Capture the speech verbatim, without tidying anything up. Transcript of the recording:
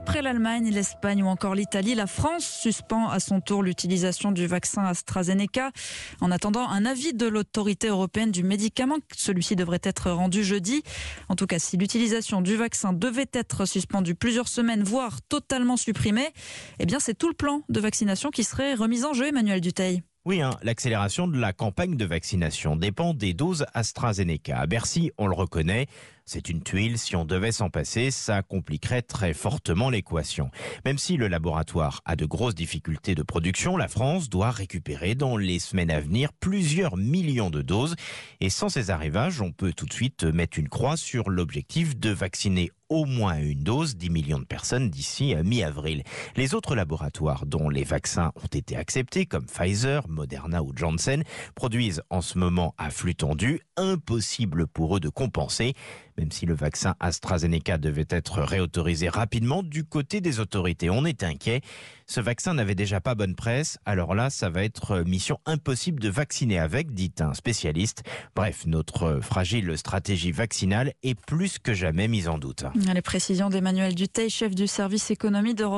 Après l'Allemagne, l'Espagne ou encore l'Italie, la France suspend à son tour l'utilisation du vaccin AstraZeneca en attendant un avis de l'autorité européenne du médicament. Celui-ci devrait être rendu jeudi. En tout cas, si l'utilisation du vaccin devait être suspendue plusieurs semaines, voire totalement supprimée, eh bien c'est tout le plan de vaccination qui serait remis en jeu, Emmanuel Dutheil. Oui, hein, l'accélération de la campagne de vaccination dépend des doses AstraZeneca. À Bercy, on le reconnaît, c'est une tuile. Si on devait s'en passer, ça compliquerait très fortement l'équation. Même si le laboratoire a de grosses difficultés de production, la France doit récupérer dans les semaines à venir plusieurs millions de doses. Et sans ces arrivages, on peut tout de suite mettre une croix sur l'objectif de vacciner au moins une dose, dix millions de personnes d'ici à mi-avril. Les autres laboratoires dont les vaccins ont été acceptés, comme Pfizer, Moderna ou Janssen, produisent en ce moment à flux tendu. Impossible pour eux de compenser. Même si le vaccin AstraZeneca devait être réautorisé rapidement, du côté des autorités, on est inquiet. Ce vaccin n'avait déjà pas bonne presse, alors là, ça va être mission impossible de vacciner avec, dit un spécialiste. Bref, notre fragile stratégie vaccinale est plus que jamais mise en doute. Les précisions d'Emmanuel Dutheil, chef du service économie d'Europe.